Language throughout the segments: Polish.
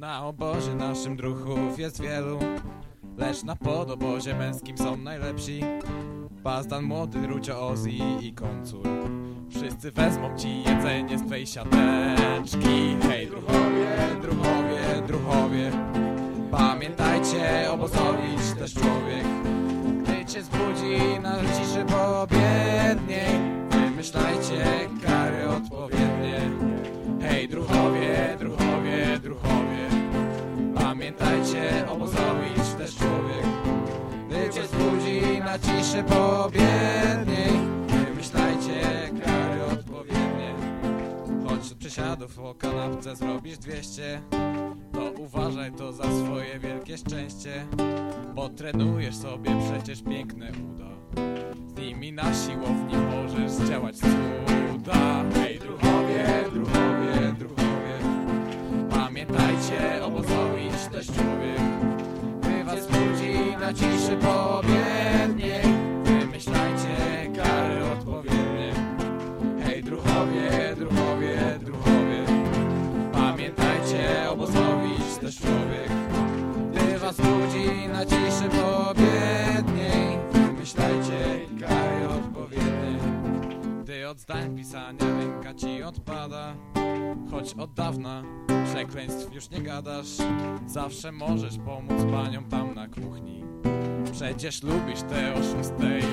Na obozie naszym druhów jest wielu, lecz na podobozie męskim są najlepsi Bazdan, młody, Rucio, Ozzy i Koncur. Wszyscy wezmą ci jedzenie z twej siateczki. Hej druhowie, druhowie, druhowie, pamiętajcie, obozowicz też człowiek. Gdy cię zbudzi na ciszy poobiedniej, wymyślajcie kary odpowiednie. Hej druhowie, druhowie, druhowie, pamiętajcie, obozowicz też człowiek. Gdy cię zbudzi na ciszy poobiedniej, wymyślajcie kary odpowiednie. Choć od przysiadów o kanapce zrobisz 200, to uważaj to za swoje wielkie szczęście, bo trenujesz sobie przecież piękne uda. Z nimi na siłowni możesz zdziałać cuda. Hej druhowie, druhowie, druhowie, pamiętajcie, obozowicz też człowiek. Gdy was budzi na ciszy poobiedniej, wymyślajcie kary odpowiednie. Hej druhowie, druhowie, druhowie, pamiętajcie, obozowicz też człowiek. Gdy was budzi na ciszy poobiedniej, wymyślajcie kary odpowiednie. Gdy od zdań pisania ręka ci odpada, choć od dawna przekleństw już nie gadasz, zawsze możesz pomóc paniom tam na kuchni. Przecież lubisz te o 6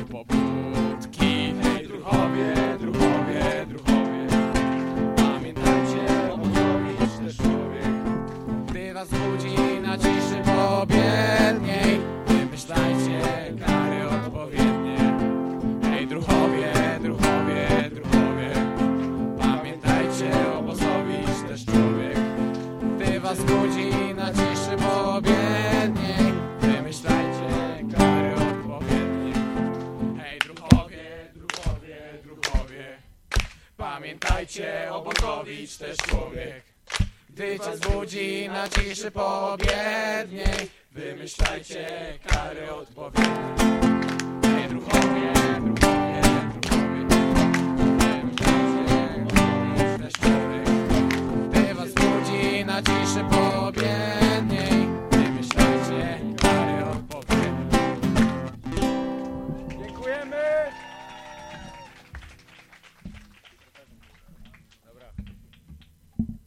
pobudki. Hej druhowie, druhowie, druhowie, pamiętajcie, obozowicz też człowiek. Gdy was budzi na ciszy poobiedniej, wymyślajcie kary odpowiednie. Hej druhowie, druhowie, druhowie, pamiętajcie, obozowicz też człowiek. Gdy was budzi na ciszy poobiedniej, wymyślajcie kary odpowiednie. Hej druhowie, druhowie, druhowie, pamiętajcie, obozowicz też człowiek. Gdy cię zbudzi na ciszy poobiedniej, wymyślajcie kary odpowiednie. Hej druhowie,